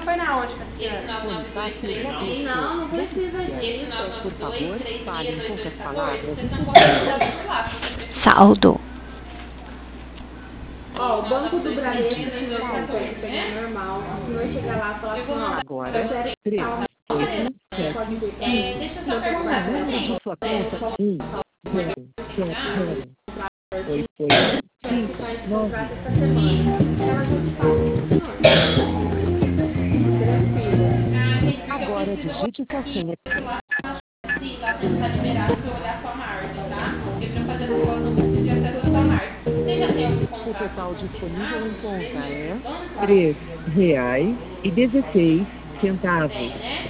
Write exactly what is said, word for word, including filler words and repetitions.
foi na onde com a senhora? Esse nove nove dois três seis. Não, não precisa Esse disso. nove nove dois três seis dois dois um quatro. Vocês estão palavras. por lá. Se você precisar. Saldo. Ó, o Banco do Bradesco, o dois senhor três seis consegue pegar normal. O senhor chega lá e fala assim, ó, Agora, eu quero três, tal, oito, você pode ver pra É, mim. deixa eu só perguntar pra você. De sua conta. Um, zero, sete, zero, oito, oito, A cinco, gente nove. contrata essa semana. Ela já te passa pro senhor. Tranquilo. Ah, gente, porque eu Agora preciso digite sua senha. Sim, lá você está liberado para eu olhar a sua margem, tá? Porque para eu fazer essa situação eu preciso de acesso à sua margem. Você já tem algum O contrato total disponível em conta é banco? três reais e dezesseis centavos. Tem, né?